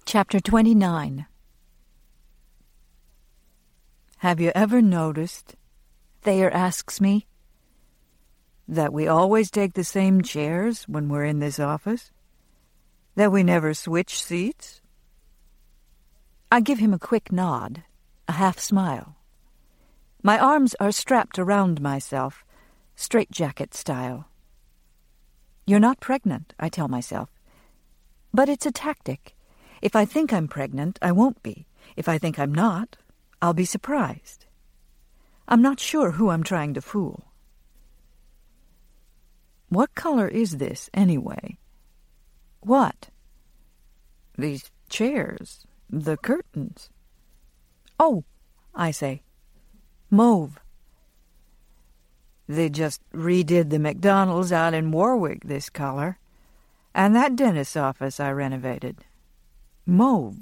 Chapter 29. Have you ever noticed, Thayer asks me, that we always take the same chairs when we're in this office? That we never switch seats? I give him a quick nod, a half smile. My arms are strapped around myself, straitjacket style. You're not pregnant, I tell myself. But it's a tactic. If I think I'm pregnant, I won't be. If I think I'm not, I'll be surprised. I'm not sure who I'm trying to fool. What color is this, anyway? What? These chairs, the curtains. Oh, I say. Mauve. They just redid the McDonald's out in Warwick this color, and that dentist's office I renovated. Mauve.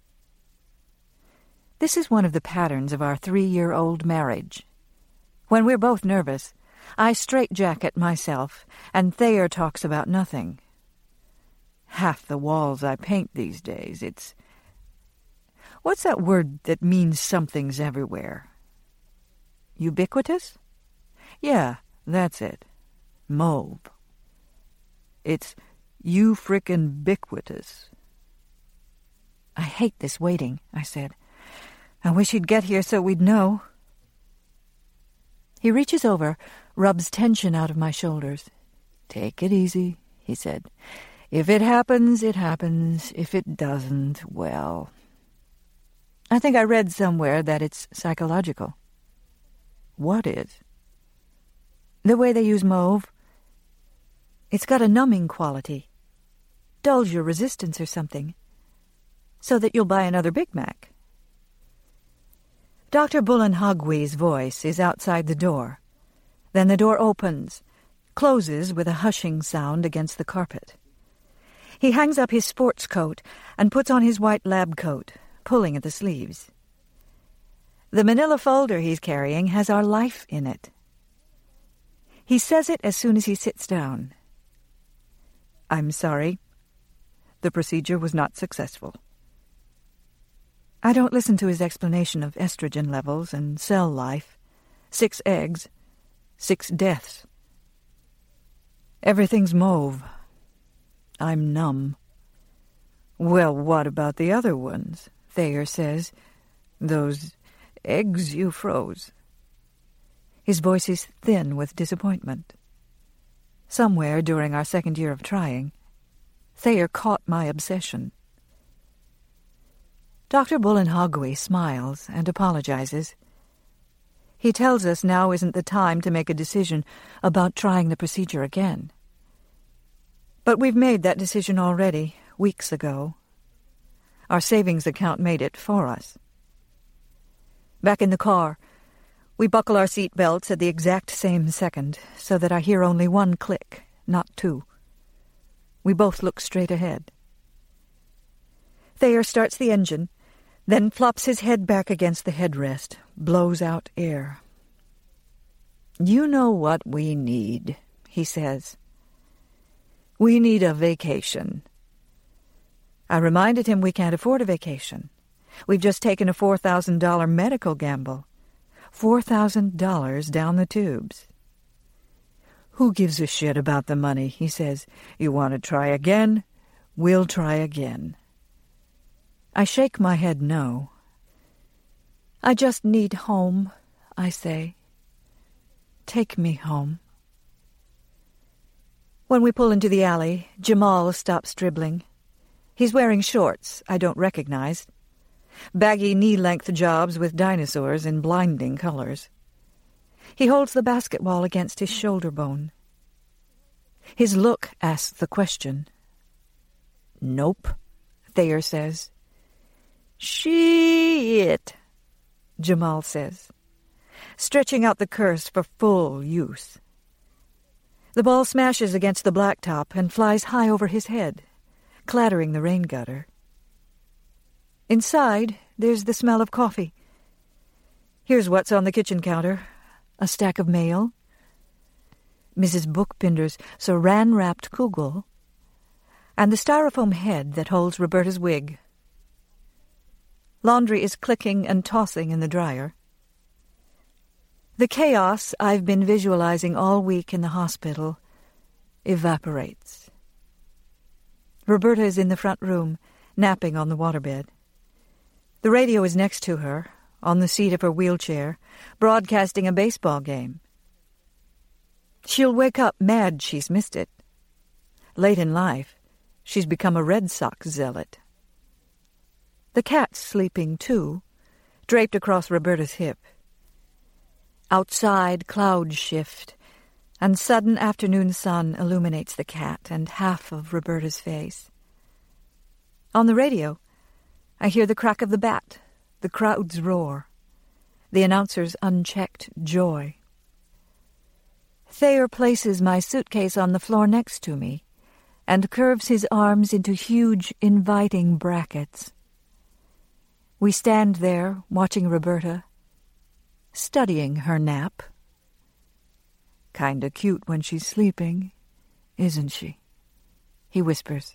This is one of the patterns of our 3-year-old marriage. When we're both nervous, I straitjacket myself, and Thayer talks about nothing. Half the walls I paint these days, it's... What's that word that means something's everywhere? Ubiquitous? Yeah, that's it. Mauve. It's you-frickin' I hate this waiting, I said. I wish he'd get here so we'd know. He reaches over, rubs tension out of my shoulders. Take it easy, he said. If it happens, it happens. If it doesn't, well... I think I read somewhere that it's psychological. What is? The way they use mauve. It's got a numbing quality. Dulls your resistance or something. So that you'll buy another Big Mac. Dr. Bullenhagwe's voice is outside the door. Then the door opens, closes with a hushing sound against the carpet. He hangs up his sports coat and puts on his white lab coat, pulling at the sleeves. The manila folder he's carrying has our life in it. He says it as soon as he sits down. I'm sorry. The procedure was not successful. I don't listen to his explanation of estrogen levels and cell life. 6 eggs, 6 deaths. Everything's mauve. I'm numb. Well, what about the other ones? Thayer says. Those eggs you froze. His voice is thin with disappointment. Somewhere during our 2nd year of trying, Thayer caught my obsession. Dr. Bullenhagwe smiles and apologizes. He tells us now isn't the time to make a decision about trying the procedure again. But we've made that decision already, weeks ago. Our savings account made it for us. Back in the car, we buckle our seat belts at the exact same second, so that I hear only 1 click, not 2. We both look straight ahead. Thayer starts the engine, then flops his head back against the headrest, blows out air. You know what we need, he says. We need a vacation. I reminded him we can't afford a vacation. We've just taken a $4,000 medical gamble. $4,000 down the tubes. Who gives a shit about the money, he says. You want to try again? We'll try again. I shake my head no. I just need home, I say. Take me home. When we pull into the alley, Jamal stops dribbling. He's wearing shorts I don't recognize. Baggy knee-length jobs with dinosaurs in blinding colors. He holds the basketball against his shoulder bone. His look asks the question. Nope, Thayer says. Shit, Jamal says, stretching out the curse for full use. The ball smashes against the blacktop and flies high over his head, clattering the rain gutter. Inside, there's the smell of coffee. Here's what's on the kitchen counter. A stack of mail. Mrs. Bookbinder's saran-wrapped kugel. And the styrofoam head that holds Roberta's wig, Laundry is clicking and tossing in the dryer. The chaos I've been visualizing all week in the hospital evaporates. Roberta is in the front room, napping on the waterbed. The radio is next to her, on the seat of her wheelchair, broadcasting a baseball game. She'll wake up mad she's missed it. Late in life, she's become a Red Sox zealot. The cat's sleeping, too, draped across Roberta's hip. Outside, clouds shift, and sudden afternoon sun illuminates the cat and half of Roberta's face. On the radio, I hear the crack of the bat, the crowd's roar, the announcer's unchecked joy. Thayer places my suitcase on the floor next to me and curves his arms into huge, inviting brackets. We stand there, watching Roberta, studying her nap. "Kinda cute when she's sleeping, isn't she?" he whispers.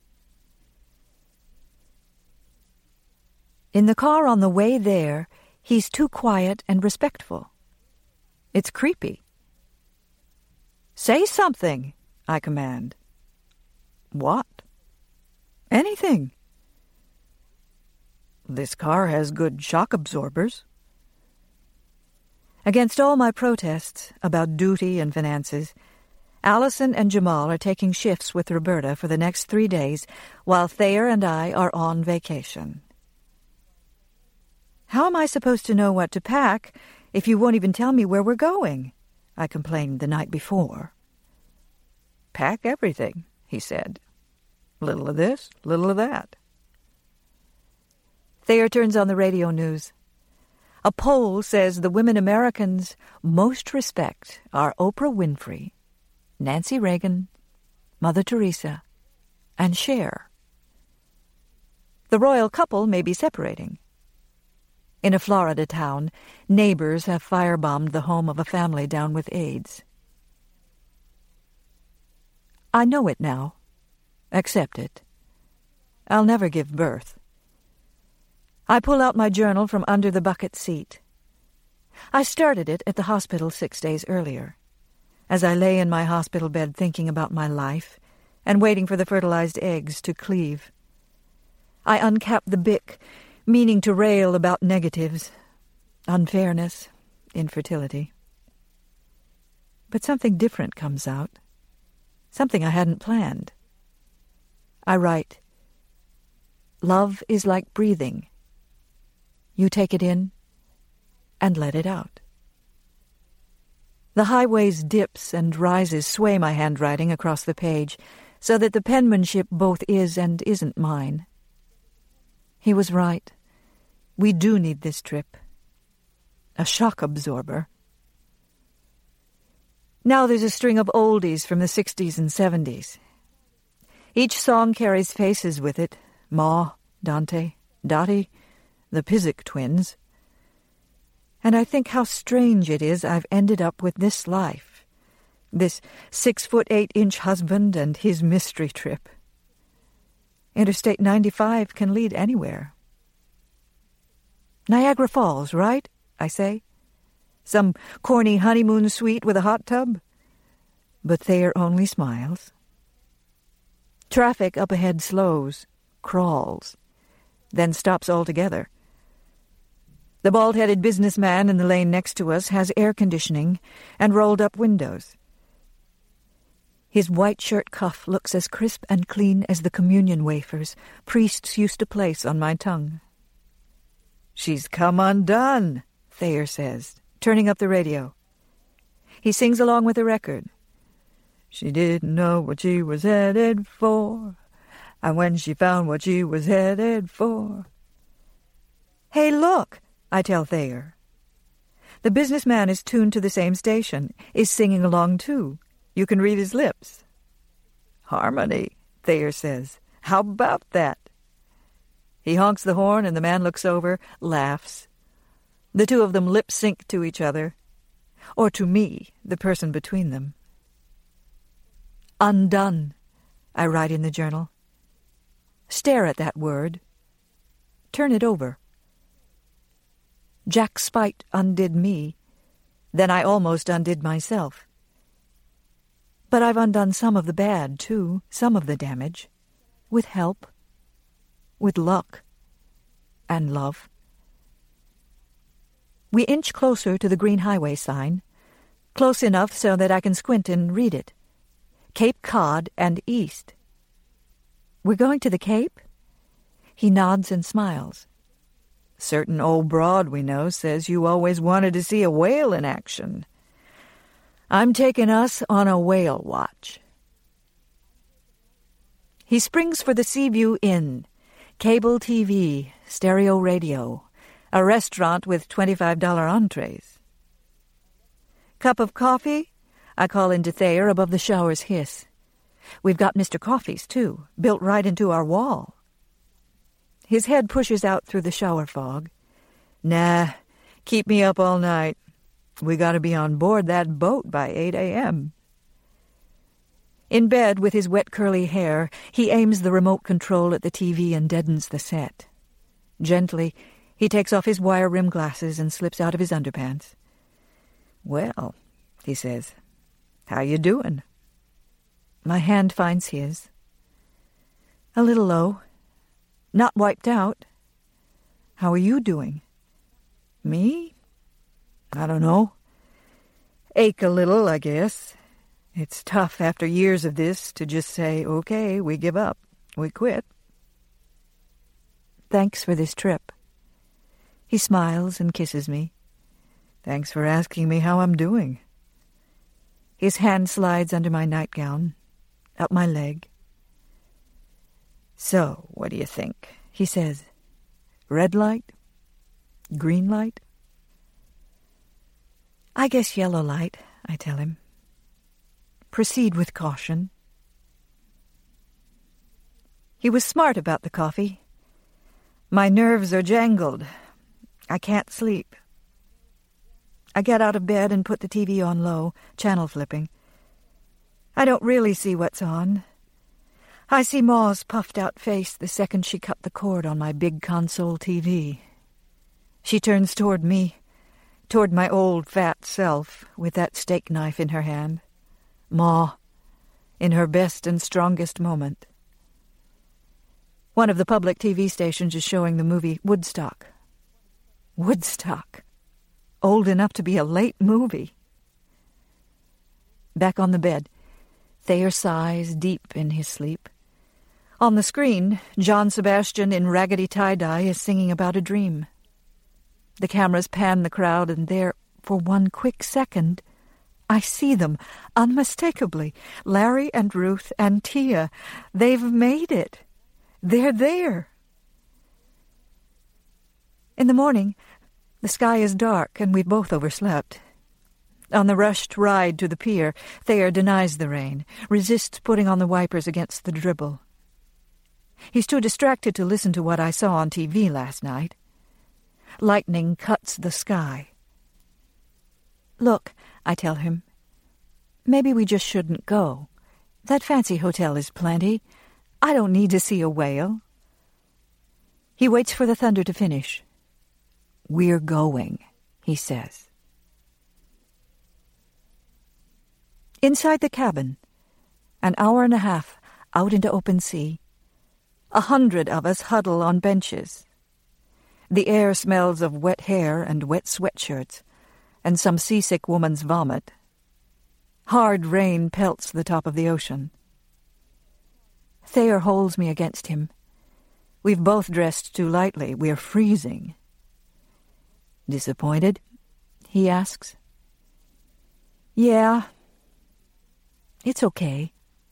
In the car on the way there, he's too quiet and respectful. It's creepy. "Say something," I command. "What?" "Anything." "This car has good shock absorbers." Against all my protests about duty and finances, Allison and Jamal are taking shifts with Roberta for the next 3 days, while Thayer and I are on vacation. "How am I supposed to know what to pack if you won't even tell me where we're going?" I complained the night before. "Pack everything," he said. "Little of this, little of that." Thayer turns on the radio news. A poll says the women Americans most respect are Oprah Winfrey, Nancy Reagan, Mother Teresa, and Cher. The royal couple may be separating. In a Florida town, neighbors have firebombed the home of a family down with AIDS. I know it now. Accept it. I'll never give birth. I pull out my journal from under the bucket seat. I started it at the hospital 6 days earlier, as I lay in my hospital bed thinking about my life and waiting for the fertilized eggs to cleave. I uncapped the Bic, meaning to rail about negatives, unfairness, infertility. But something different comes out, something I hadn't planned. I write, "Love is like breathing. You take it in and let it out." The highway's dips and rises sway my handwriting across the page so that the penmanship both is and isn't mine. He was right. We do need this trip. A shock absorber. Now there's a string of oldies from the 60s and 70s. Each song carries faces with it. Ma, Dante, Dottie, the Pizik twins. And I think how strange it is I've ended up with this life. This 6'8" husband and his mystery trip. Interstate 95 can lead anywhere. "Niagara Falls, right?" I say. "Some corny honeymoon suite with a hot tub?" But Thayer only smiles. Traffic up ahead slows, crawls, then stops altogether. The bald-headed businessman in the lane next to us has air conditioning and rolled-up windows. His white shirt cuff looks as crisp and clean as the communion wafers priests used to place on my tongue. "She's come undone," Thayer says, turning up the radio. He sings along with the record. "She didn't know what she was headed for, and when she found what she was headed for..." "Hey, look," I tell Thayer. The businessman is tuned to the same station, is singing along too. You can read his lips. "Harmony," Thayer says. "How about that?" He honks the horn and the man looks over, laughs. The two of them lip sync to each other, or to me, the person between them. "Undone," I write in the journal. Stare at that word. Turn it over. Jack's spite undid me. Then I almost undid myself. But I've undone some of the bad, too, some of the damage. With help. With luck. And love. We inch closer to the green highway sign, close enough so that I can squint and read it. Cape Cod and east. We're going to the Cape? He nods and smiles. Certain old broad we know says you always wanted to see a whale in action. I'm taking us on a whale watch. He springs for the Seaview Inn, cable TV, stereo radio, a restaurant with $25 entrees. Cup of coffee? I call into Thayer above the shower's hiss. We've got Mr. Coffee's, too, built right into our wall. His head pushes out through the shower fog. Nah, keep me up all night. We gotta be on board that boat by 8 a.m. In bed with his wet curly hair, he aims the remote control at the TV and deadens the set. Gently, he takes off his wire-rimmed glasses and slips out of his underpants. Well, he says, how you doing? My hand finds his. A little low. Not wiped out. How are you doing? Me? I don't know. Ache a little, I guess. It's tough after years of this to just say, okay, we give up. We quit. Thanks for this trip. He smiles and kisses me. Thanks for asking me how I'm doing. His hand slides under my nightgown, up my leg. So, what do you think? He says. Red light? Green light? I guess yellow light, I tell him. Proceed with caution. He was smart about the coffee. My nerves are jangled. I can't sleep. I get out of bed and put the TV on low, channel flipping. I don't really see what's on. I see Ma's puffed-out face the second she cut the cord on my big console TV. She turns toward me, toward my old fat self, with that steak knife in her hand. Ma, in her best and strongest moment. One of the public TV stations is showing the movie Woodstock. Woodstock. Old enough to be a late movie. Back on the bed, Thayer sighs deep in his sleep. On the screen, John Sebastian in raggedy tie-dye is singing about a dream. The cameras pan the crowd, and there, for one quick second, I see them, unmistakably. Larry and Ruth and Tia. They've made it. They're there. In the morning, the sky is dark, and we've both overslept. On the rushed ride to the pier, Thayer denies the rain, resists putting on the wipers against the dribble. He's too distracted to listen to what I saw on TV last night. Lightning cuts the sky. Look, I tell him, maybe we just shouldn't go. That fancy hotel is plenty. I don't need to see a whale. He waits for the thunder to finish. We're going, he says. Inside the cabin, an hour and a half out into open sea, 100 of us huddle on benches. The air smells of wet hair and wet sweatshirts, and some seasick woman's vomit. Hard rain pelts the top of the ocean. Thayer holds me against him. We've both dressed too lightly. We're freezing. Disappointed? He asks. Yeah. It's okay.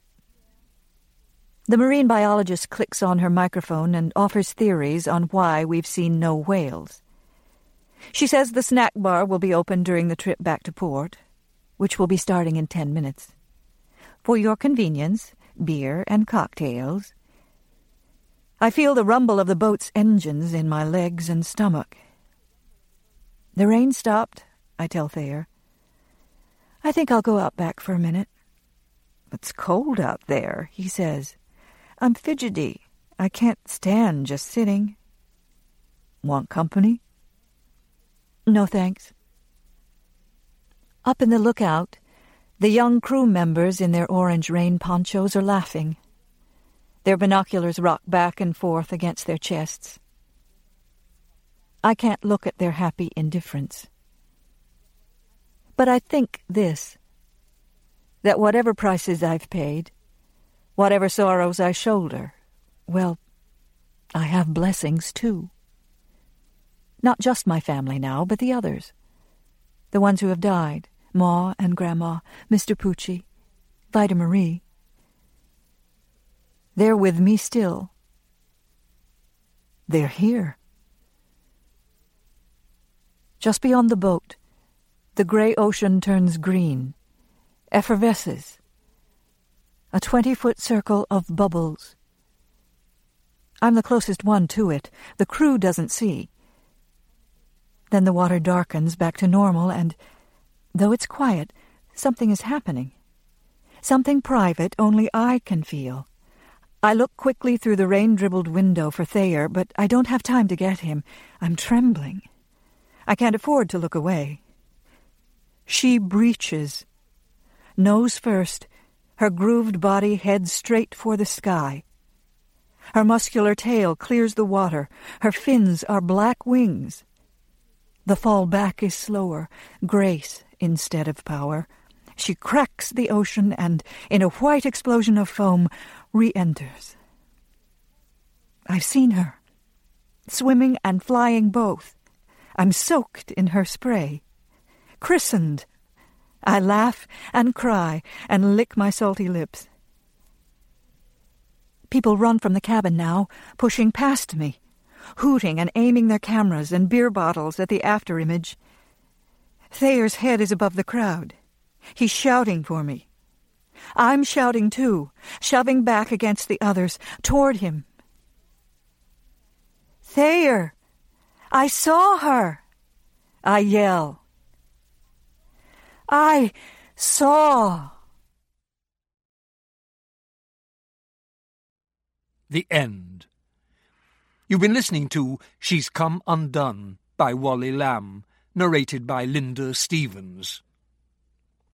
The marine biologist clicks on her microphone and offers theories on why we've seen no whales. She says the snack bar will be open during the trip back to port, which will be starting in 10 minutes. For your convenience, beer and cocktails. I feel the rumble of the boat's engines in my legs and stomach. The rain stopped, I tell Thayer. I think I'll go out back for a minute. It's cold out there, he says. I'm fidgety. I can't stand just sitting. Want company? No, thanks. Up in the lookout, the young crew members in their orange rain ponchos are laughing. Their binoculars rock back and forth against their chests. I can't look at their happy indifference. But I think this, that whatever prices I've paid, whatever sorrows I shoulder, well, I have blessings too. Not just my family now, but the others. The ones who have died, Ma and Grandma, Mr. Pucci, Vida Marie. They're with me still. They're here. Just beyond the boat, the gray ocean turns green, effervesces. A 20-foot circle of bubbles. I'm the closest one to it. The crew doesn't see. Then the water darkens back to normal, and, though it's quiet, something is happening. Something private only I can feel. I look quickly through the rain-dribbled window for Thayer, but I don't have time to get him. I'm trembling. I can't afford to look away. She breaches. Nose first, her grooved body heads straight for the sky. Her muscular tail clears the water. Her fins are black wings. The fall back is slower, grace instead of power. She cracks the ocean and, in a white explosion of foam, re-enters. I've seen her, swimming and flying both. I'm soaked in her spray. Christened. I laugh and cry and lick my salty lips. People run from the cabin now, pushing past me, hooting and aiming their cameras and beer bottles at the after-image. Thayer's head is above the crowd. He's shouting for me. I'm shouting too, shoving back against the others, toward him. Thayer! I saw her! I yell. I saw. The End. You've been listening to She's Come Undone by Wally Lamb, narrated by Linda Stevens.